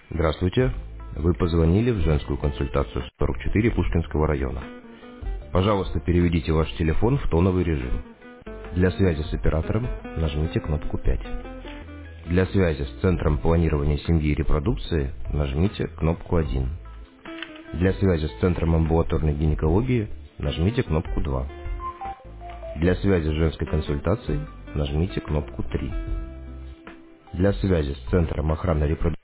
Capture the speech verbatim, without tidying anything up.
Здравствуйте. Вы позвонили в женскую консультацию сорок четыре Пушкинского района. Пожалуйста, переведите ваш телефон в тоновый режим. Для связи с оператором нажмите кнопку пять. Для связи с Центром планирования семьи и репродукции нажмите кнопку один. Для связи с Центром амбулаторной гинекологии нажмите кнопку два. Для связи с женской консультацией нажмите кнопку три. Для связи с Центром охраны репродукции